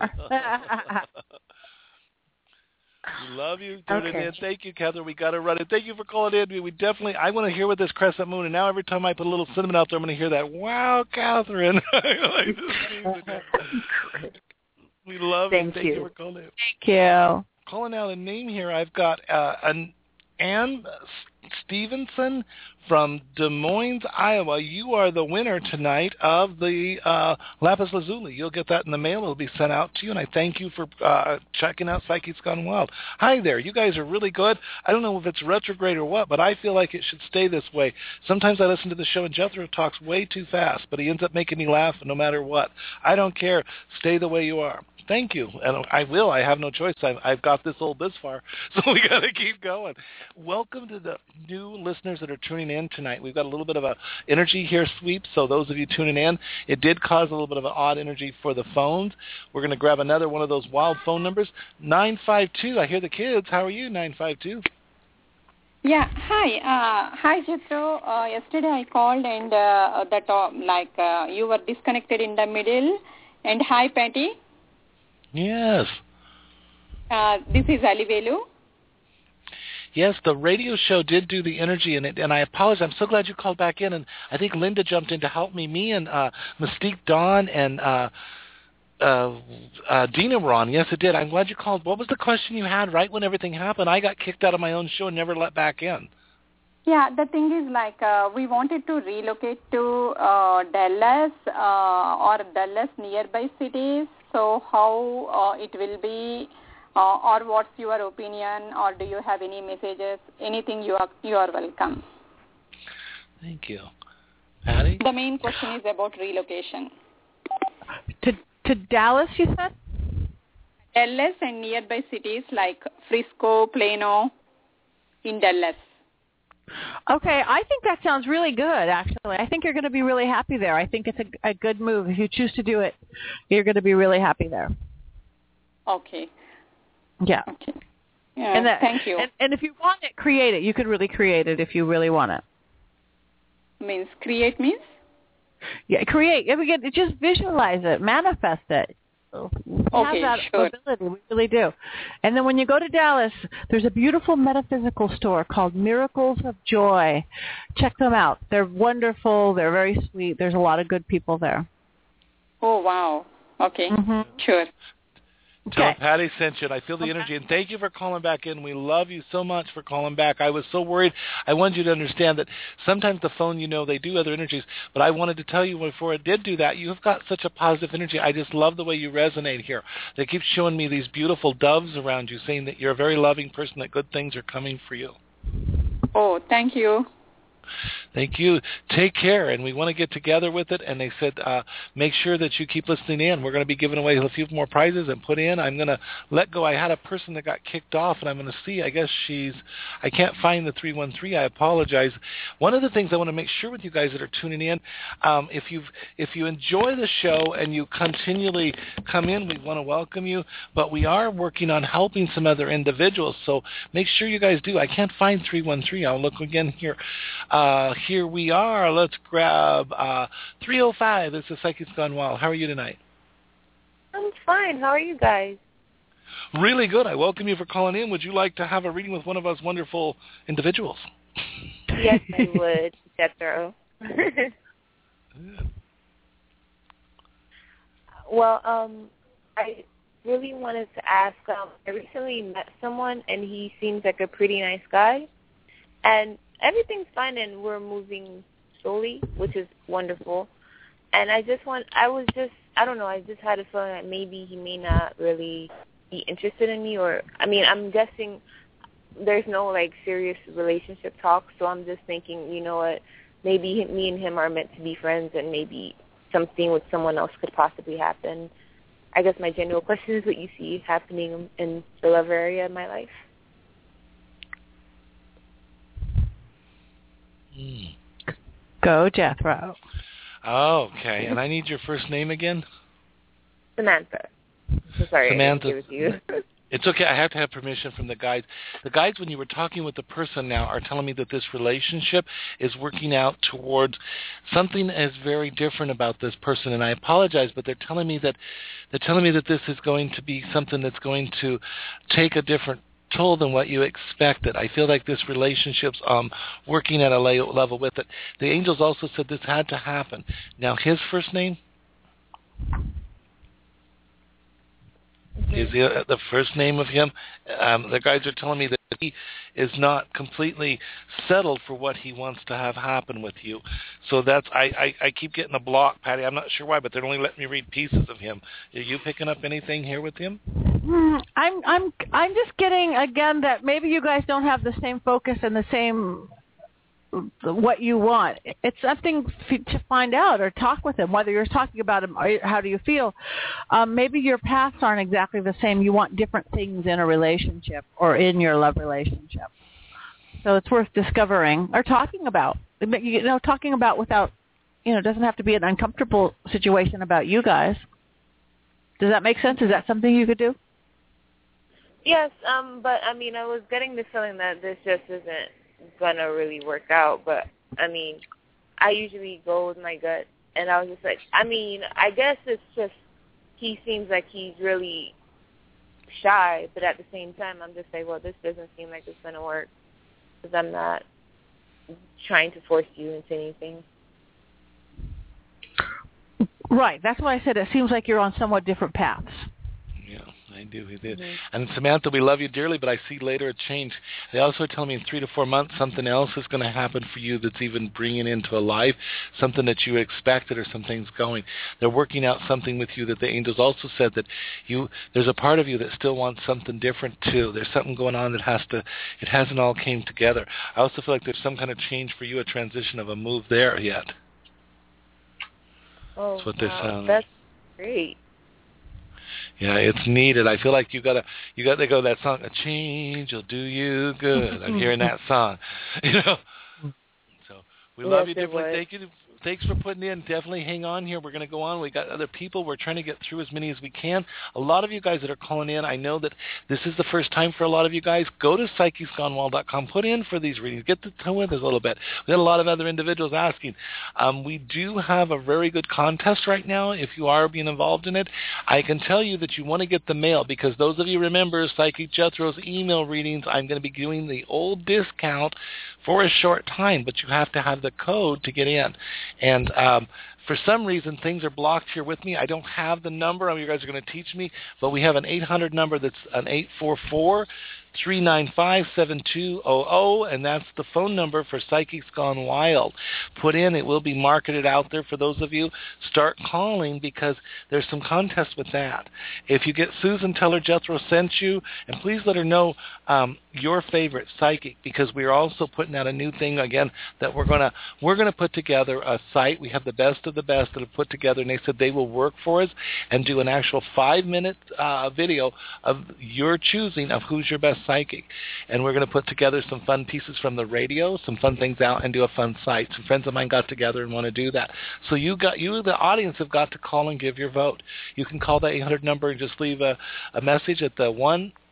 We love you. Tuning in. Thank you, Catherine. We got to run it. Thank you for calling in. I want to hear what this crescent moon. And now every time I put a little cinnamon out there, I'm going to hear that. Wow, Catherine. We love you. Thank you for calling in. Thank you. Calling out a name here. I've got Ann Stevenson from Des Moines, Iowa. You are the winner tonight of the Lapis Lazuli. You'll get that in the mail. It'll be sent out to you, and I thank you for checking out Psychics Gone Wild. Hi there. You guys are really good. I don't know if it's retrograde or what, but I feel like it should stay this way. Sometimes I listen to the show, and Jethro talks way too fast, but he ends up making me laugh no matter what. I don't care. Stay the way you are. Thank you. And I will. I have no choice. I've got this far, so we got to keep going. Welcome to the new listeners that are tuning in tonight. We've got a little bit of a energy here sweep, so those of you tuning in, it did cause a little bit of an odd energy for the phones. We're going to grab another one of those wild phone numbers, 952. I hear the kids. How are you, 952? Yeah, hi Jethro. Yesterday I called and you were disconnected in the middle. And hi Patty. Yes. This is Alivelu. Yes, the radio show did do the energy in it, and I apologize. I'm so glad you called back in, and I think Linda jumped in to help me. Me and Mystique Dawn and Dina were on. Yes, it did. I'm glad you called. What was the question you had right when everything happened? I got kicked out of my own show and never let back in. Yeah, the thing is we wanted to relocate to Dallas or Dallas nearby cities. So how it will be or what's your opinion, or do you have any messages? Anything, you are welcome. Thank you. Patty? The main question is about relocation. To Dallas, you said? Dallas and nearby cities like Frisco, Plano, in Dallas. Okay, I think that sounds really good, actually. I think you're going to be really happy there. I think it's a good move. If you choose to do it, you're going to be really happy there. Okay. Yeah. Okay. Yeah, thank you. And if you want it, create it. You could really create it if you really want it. Means create means? Yeah, create. Just visualize it. Manifest it. We have that ability. We really do. And then when you go to Dallas, there's a beautiful metaphysical store called Miracles of Joy. Check them out. They're wonderful. They're very sweet. There's a lot of good people there. Oh, wow. Okay. Mm-hmm. Sure. Tell Patty sent you, and I feel the energy. And thank you for calling back in. We love you so much for calling back. I was so worried. I wanted you to understand that sometimes the phone, they do other energies. But I wanted to tell you before it did do that, you have got such a positive energy. I just love the way you resonate here. They keep showing me these beautiful doves around you, saying that you're a very loving person, that good things are coming for you. Oh, thank you. Thank you. Take care, and we want to get together with it. And they said, make sure that you keep listening in. We're going to be giving away a few more prizes and put in. I'm going to let go. I had a person that got kicked off, and I'm going to see. I guess I can't find the 313. I apologize. One of the things I want to make sure with you guys that are tuning in, if you enjoy the show and you continually come in, we want to welcome you. But we are working on helping some other individuals, so make sure you guys do. I can't find 313. I'll look again here. Here we are. Let's grab 305. This is Psychics Gone Wild. How are you tonight? I'm fine. How are you guys? Really good. I welcome you for calling in. Would you like to have a reading with one of us wonderful individuals? Yes, I would, Jethro. Well, I really wanted to ask, I recently met someone, and he seems like a pretty nice guy. And everything's fine, and we're moving slowly, which is wonderful. And I just had a feeling that maybe he may not really be interested in me, or, I'm guessing there's no, serious relationship talk, so I'm just thinking, you know what, maybe me and him are meant to be friends, and maybe something with someone else could possibly happen. I guess my general question is what you see happening in the love area of my life. Go, Jethro. Okay, and I need your first name again? Samantha. So sorry, Samantha. I didn't give it to you. It's okay. I have to have permission from the guides. The guides, when you were talking with the person now, are telling me that this relationship is working out towards something is very different about this person. And I apologize, but they're telling me that this is going to be something that's going to take a different toll than what you expected. I feel like this relationship's working at a level with it. The angels also said this had to happen. Now, his first name? Is the first name of him? The guys are telling me that he is not completely settled for what he wants to have happen with you. So that's I keep getting a block, Patty. I'm not sure why, but they're only letting me read pieces of him. Are you picking up anything here with him? I'm just getting again that maybe you guys don't have the same focus and the same what you want. It's something to find out or talk with him, whether you're talking about him or how do you feel. Maybe your paths aren't exactly the same. You want different things in a relationship or in your love relationship. So it's worth discovering or talking about. Talking about without, it doesn't have to be an uncomfortable situation about you guys. Does that make sense? Is that something you could do? Yes, but I mean, I was getting the feeling that this just isn't gonna really work out. But I mean, I usually go with my gut, and I was just like, I mean, I guess it's just he seems like he's really shy, but at the same time, I'm just like, well, this doesn't seem like it's gonna work because I'm not trying to force you into anything. Right. That's why I said it seems like you're on somewhat different paths. Yeah, I do. He did. Mm-hmm. And Samantha, we love you dearly, but I see later a change. They also tell me in 3 to 4 months something else is going to happen for you that's even bringing into a life something that you expected or something's going. They're working out something with you that the angels also said that there's a part of you that still wants something different too. There's something going on that it hasn't all came together. I also feel like there's some kind of change for you, a transition of a move there yet. Oh, that's what they're saying. That's great. Yeah, it's needed. I feel like you got to go that song, "A Change Will Do You Good." I'm hearing that song. So we love you deeply. Thanks for putting in. Definitely hang on here. We're going to go on. We got other people. We're trying to get through as many as we can. A lot of you guys that are calling in, I know that this is the first time for a lot of you guys. Go to PsychicsGoneWild.com. Put in for these readings. Get to know with us a little bit. We got a lot of other individuals asking. We do have a very good contest right now. If you are being involved in it, I can tell you that you want to get the mail because those of you remember Psychic Jethro's email readings, I'm going to be doing the old discount for a short time, but you have to have the code to get in. And for some reason, things are blocked here with me. I don't have the number. You guys are going to teach me. But we have an 800 number that's an 844-395-7200, and that's the phone number for Psychics Gone Wild. Put in. It will be marketed out there for those of you. Start calling because there's some contest with that. If you get Susan, tell her Jethro sent you, and please let her know your favorite psychic because we're also putting out a new thing again that we're gonna put together a site. We have the best of the best that have put together, and they said they will work for us and do an actual 5-minute video of your choosing of who's your best psychic. And we're going to put together some fun pieces from the radio, some fun things out, and do a fun site. Some friends of mine got together and want to do that. So you, the audience, have got to call and give your vote. You can call the 800 number and just leave a message at the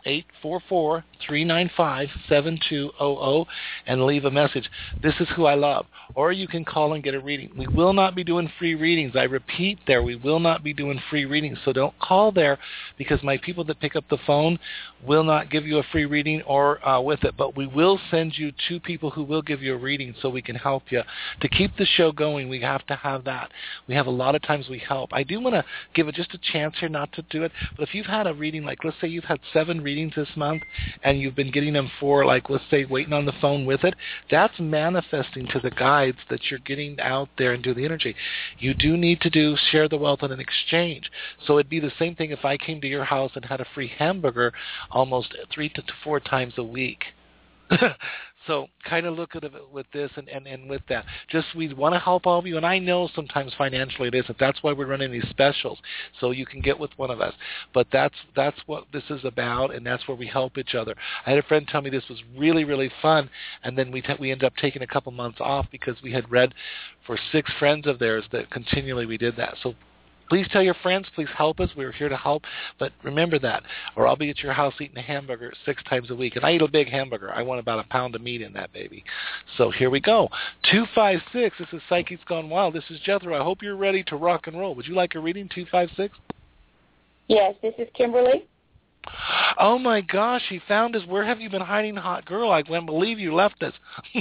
1-844-395-7200 and leave a message. This is who I love. Or you can call and get a reading. We will not be doing free readings. I repeat there, we will not be doing free readings. So don't call there because my people that pick up the phone will not give you a free reading or with it. But we will send you 2 people who will give you a reading so we can help you. To keep the show going, we have to have that. We have a lot of times we help. I do want to give it just a chance here not to do it. But if you've had a reading, like let's say you've had 7 readings this month and you've been getting them for, like, let's say waiting on the phone with it, that's manifesting to the guides that you're getting out there and do the energy. You do need to share the wealth in an exchange. So it'd be the same thing if I came to your house and had a free hamburger almost 3 to 4 times a week. So kind of look at it with this and with that. Just we want to help all of you, and I know sometimes financially it isn't. That's why we're running these specials, so you can get with one of us. But that's what this is about, and that's where we help each other. I had a friend tell me this was really, really fun, and then we ended up taking a couple months off because we had read for 6 friends of theirs that continually we did that. So please tell your friends. Please help us. We're here to help. But remember that, or I'll be at your house eating a hamburger 6 times a week. And I eat a big hamburger. I want about a pound of meat in that baby. So here we go. 256. This is Psychics Gone Wild. This is Jethro. I hope you're ready to rock and roll. Would you like a reading, 256? Yes, this is Kimberly. Oh, my gosh. He found us. Where have you been hiding, hot girl? I can't believe you left us.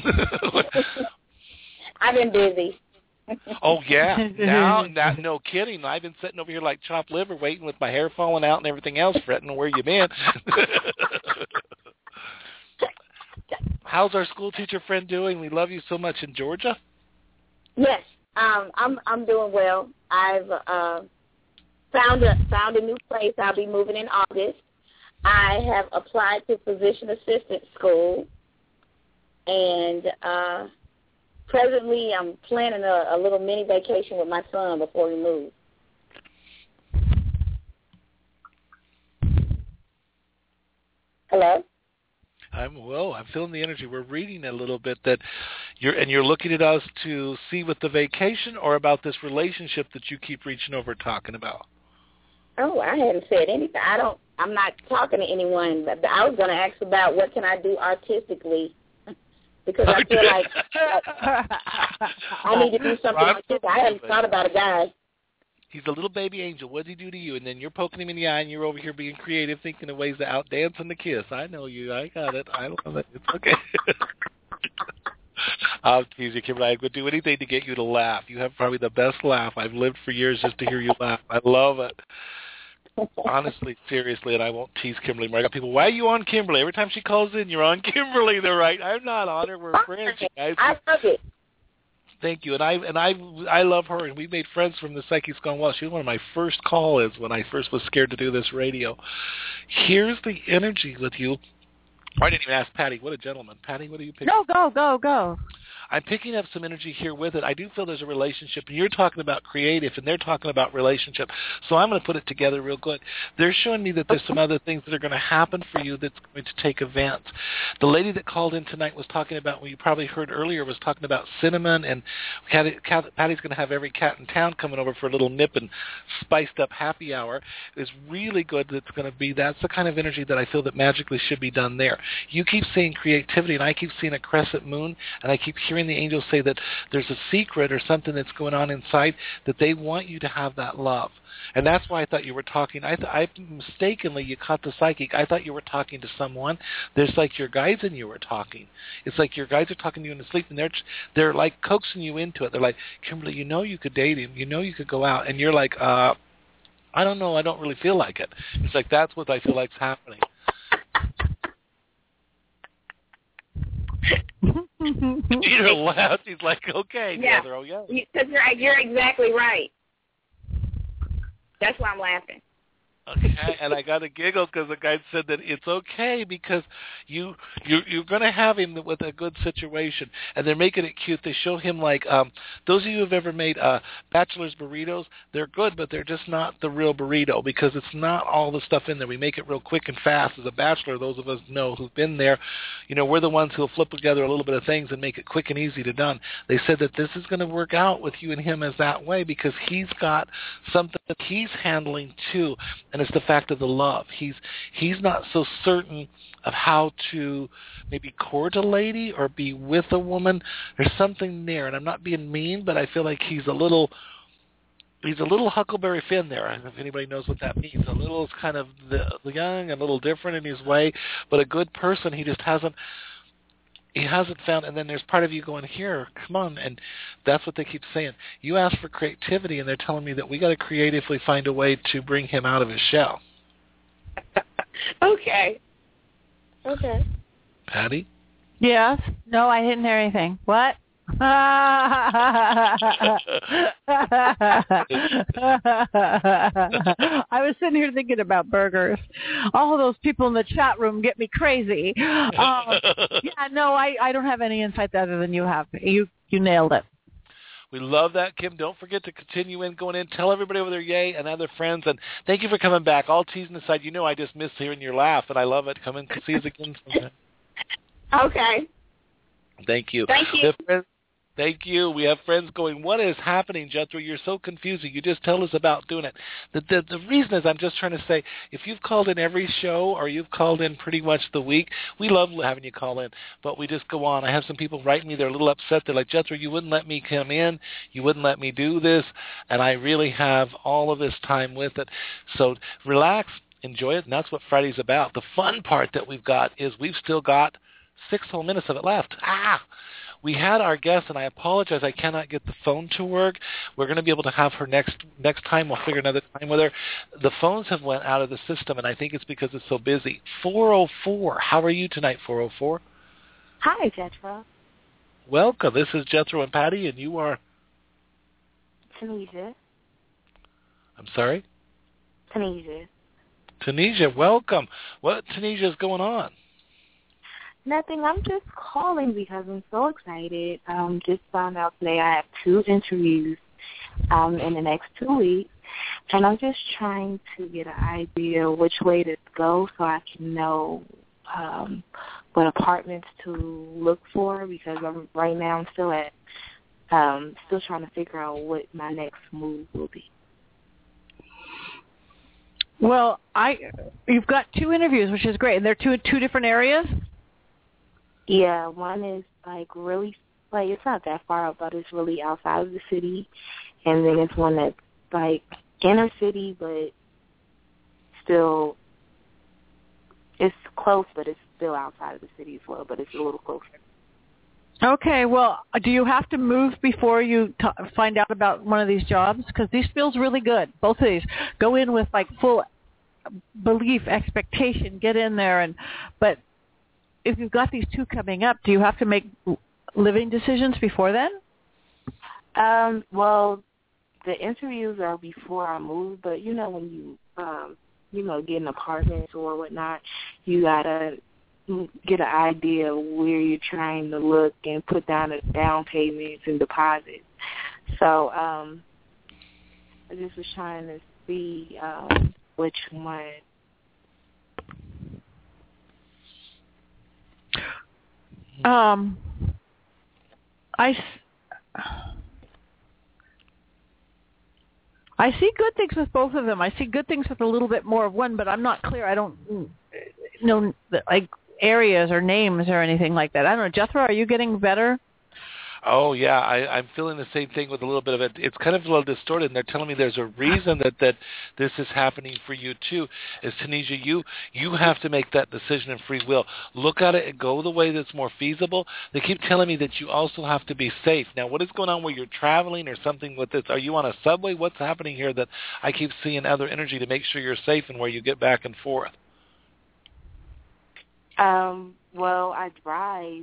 I've been busy. Oh, yeah. Now, no kidding. I've been sitting over here like chopped liver waiting with my hair falling out and everything else, fretting where you been. How's our school teacher friend doing? We love you so much in Georgia. Yes, I'm doing well. I've found a new place. I'll be moving in August. I have applied to physician assistant school, and presently I'm planning a little mini vacation with my son before we move. Hello? I'm feeling the energy. We're reading a little bit that you're looking at us to see with the vacation or about this relationship that you keep reaching over talking about. Oh, I hadn't said anything. I'm not talking to anyone, but I was going to ask about what can I do artistically because I feel like I need to do something artistic. I hadn't thought about a guy. He's a little baby angel. What did he do to you? And then you're poking him in the eye, and you're over here being creative, thinking of ways to outdance on the kiss. I know you. I got it. I love it. It's okay. I'll tease you, Kimberly. I would do anything to get you to laugh. You have probably the best laugh. I've lived for years just to hear you laugh. I love it. Honestly, seriously, and I won't tease Kimberly more. I got people, why are you on Kimberly? Every time she calls in, you're on Kimberly. They're right. I'm not on her. We're friends, guys. I love it. Thank you, and I love her, and we made friends from the Psychics Gone Wild. She was one of my first call-ins when I first was scared to do this radio. Here's the energy with you. I didn't even ask Patty. What a gentleman. Patty, what are you picking? No, go. I'm picking up some energy here with it. I do feel there's a relationship, and you're talking about creative, and they're talking about relationship. So I'm going to put it together real good. They're showing me that there's some other things that are going to happen for you that's going to take events. The lady that called in tonight was talking about, what you probably heard earlier, was talking about cinnamon, and Patty's going to have every cat in town coming over for a little nip and spiced up happy hour. It's really good that's going to be, that's the kind of energy that I feel that magically should be done there. You keep seeing creativity, and I keep seeing a crescent moon, and I keep hearing the angels say that there's a secret or something that's going on inside that they want you to have that love. And that's why I thought you were talking. I mistakenly, you caught the psychic. I thought you were talking to someone. There's like your guides and you were talking. It's like your guides are talking to you in the sleep, and they're like coaxing you into it. They're like, Kimberly, you know you could date him. You know you could go out. And you're like, I don't know. I don't really feel like it. It's like that's what I feel like's happening. Peter laughed. He's like, okay. Yeah. Brother, oh, yeah. Because you're exactly right. That's why I'm laughing. Okay, and I got to giggle because the guy said that it's okay because you're going to have him with a good situation, and they're making it cute. They show him like those of you who've ever made bachelor's burritos. They're good, but they're just not the real burrito because it's not all the stuff in there. We make it real quick and fast. As a bachelor, those of us know who've been there, we're the ones who'll flip together a little bit of things and make it quick and easy to done. They said that this is going to work out with you and him as that way because he's got something that he's handling too. And it's the fact of the love. He's not so certain of how to maybe court a lady or be with a woman. There's something there, and I'm not being mean, but I feel like he's a little Huckleberry Finn there. I don't know if anybody knows what that means. A little kind of the young, a little different in his way, but a good person. He just hasn't found, and then there's part of you going, here, come on, and that's what they keep saying. You ask for creativity, and they're telling me that we got to creatively find a way to bring him out of his shell. Okay. Patty? Yes? No, I didn't hear anything. What? I was sitting here thinking about burgers. All of those people in the chat room get me crazy. I don't have any insight other than you have. You nailed it. We love that, Kim. Don't forget to continue going in. Tell everybody over there, yay, and other friends. And thank you for coming back. All teasing aside, I just miss hearing your laugh, and I love it. Come in and see us again sometime. Okay. Thank you. Thank you. Thank you. We have friends going, what is happening, Jethro? You're so confusing. You just tell us about doing it. The reason is I'm just trying to say, if you've called in every show or you've called in pretty much the week, we love having you call in, but we just go on. I have some people writing me. They're a little upset. They're like, Jethro, you wouldn't let me come in. You wouldn't let me do this, and I really have all of this time with it. So relax, enjoy it, and that's what Friday's about. The fun part that we've got is we've still got 6 whole minutes of it left. We had our guest, and I apologize, I cannot get the phone to work. We're going to be able to have her next time. We'll figure another time with her. The phones have went out of the system, and I think it's because it's so busy. 404. How are you tonight, 404? Hi, Jethro. Welcome. This is Jethro and Patty, and you are? Tunisia. I'm sorry? Tunisia. Tunisia, welcome. What Tunisia is going on? Nothing. I'm just calling because I'm so excited. Just found out today I have 2 interviews in the next 2 weeks, and I'm just trying to get an idea which way to go so I can know what apartments to look for, because right now I'm still trying to figure out what my next move will be. Well, you've got 2 interviews, which is great. And they're two different areas? Yeah, one is really, it's not that far out, but it's really outside of the city. And then it's one that's inner city, but still, it's close, but it's still outside of the city as well, but it's a little closer. Okay, well, do you have to move before you find out about one of these jobs? Because these feels really good, both of these. Go in with full belief, expectation, get in there. But if you've got these 2 coming up, do you have to make living decisions before then? Well, the interviews are before I move, but when you get an apartment or whatnot, you gotta get an idea of where you're trying to look and put down the down payments and deposits. So I just was trying to see which one. I see good things with both of them. I see good things with a little bit more of one, but I'm not clear. I don't know areas or names or anything like that. I don't know. Jethro, are you getting better? Oh, yeah. I'm feeling the same thing with a little bit of it. It's kind of a little distorted, and they're telling me there's a reason that this is happening for you, too. Is, Tanisha, you have to make that decision in free will. Look at it and go the way that's more feasible. They keep telling me that you also have to be safe. Now, what is going on where you're traveling or something with this? Are you on a subway? What's happening here that I keep seeing other energy to make sure you're safe and where you get back and forth? Well, I drive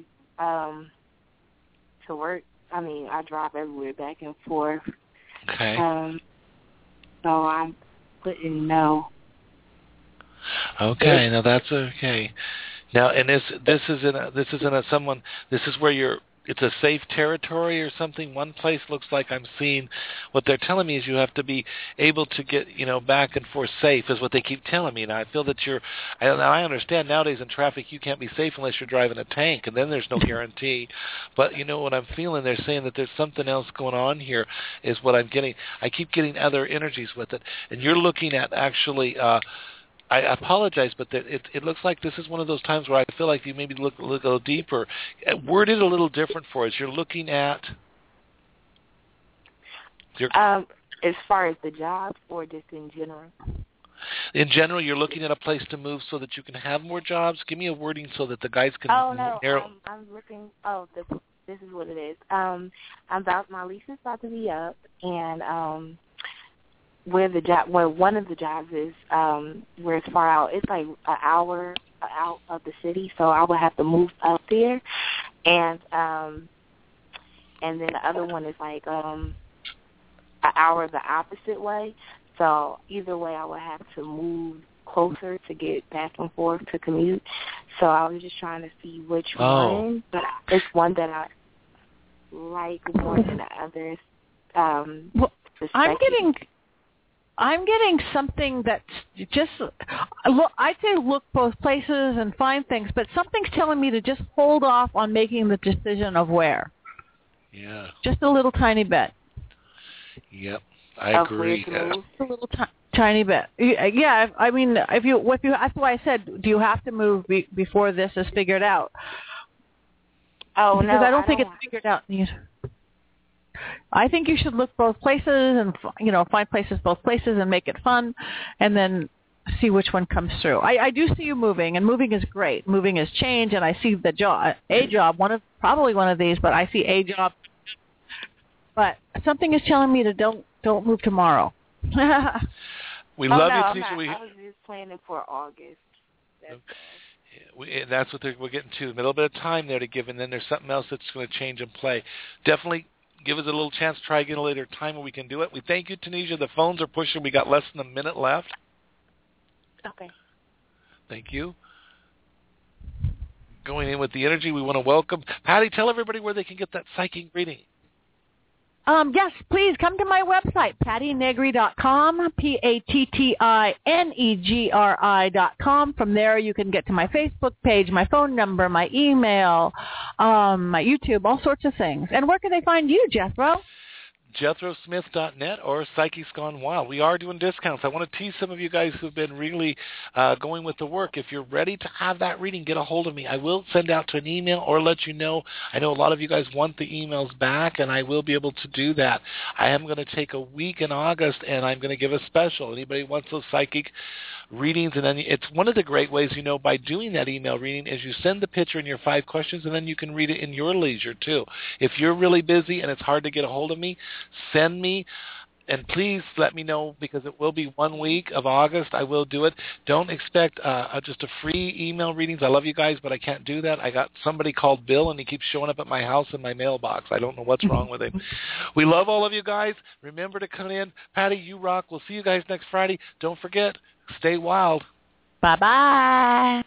to work. I drive everywhere back and forth. Okay. So I wouldn't know. Okay, now that's okay. Now, and this is where it's a safe territory or something. One place looks like I'm seeing what they're telling me is you have to be able to get, back and forth safe is what they keep telling me. And I feel that I understand nowadays in traffic you can't be safe unless you're driving a tank, and then there's no guarantee. But what I'm feeling, they're saying that there's something else going on here is what I'm getting. I keep getting other energies with it. And you're looking at actually, I apologize, but it looks like this is one of those times where I feel like you maybe look a little deeper. Word it a little different for us. You're looking at... as far as the job or just in general? In general, you're looking at a place to move so that you can have more jobs. Give me a wording so that the guys can narrow... I'm looking... this is what it is. My lease is about to be up, and... where one of the jobs is, where it's far out, it's like an hour out of the city, so I would have to move up there, and then the other one is like an hour the opposite way. So either way, I would have to move closer to get back and forth to commute. So I was just trying to see which one, but it's one that I like more than the others. I'm getting something that's just I'd say look both places and find things, but something's telling me to just hold off on making the decision of where. Yeah. Just a little tiny bit. Yep, I agree. Just a little tiny bit. Yeah, if you that's why I said, do you have to move before this is figured out? Oh, because no, I don't think it's figured out yet. I think you should look both places and, find places both places and make it fun, and then see which one comes through. I do see you moving, and moving is great. Moving is change, and I see a job, probably one of these, but I see a job. But something is telling me to don't move tomorrow. We love you, Tanisha. I was just planning for August. That's what we're getting to. A little bit of time there to give, and then there's something else that's going to change and play. Definitely give us a little chance to try again a later time when we can do it. We thank you, Tanisha. The phones are pushing. We got less than a minute left. Okay. Thank you. going in with the energy. We want to welcome Patty. Tell everybody where they can get that psychic reading. Yes, please come to my website, pattynegri.com, PATTINEGRI.com. From there, you can get to my Facebook page, my phone number, my email, my YouTube, all sorts of things. And where can they find you, Jethro? JethroSmith.net or Psychics Gone Wild. We are doing discounts. I want to tease some of you guys who've been really going with the work. If you're ready to have that reading, get a hold of me. I will send out to an email or let you know. I know a lot of you guys want the emails back, and I will be able to do that. I am going to take a week in August, and I'm going to give a special. Anybody wants those psychic readings, and then it's one of the great ways, by doing that email reading is you send the picture and your 5 questions, and then you can read it in your leisure too. If you're really busy and it's hard to get a hold of me, send me, and please let me know, because it will be 1 week of August. I will do it. Don't expect just a free email readings. I love you guys, but I can't do that. I got somebody called Bill, and he keeps showing up at my house in my mailbox. I don't know what's wrong with him. We love all of you guys. Remember to come in. Patty, you rock. We'll see you guys next Friday. Don't forget, stay wild. Bye-bye.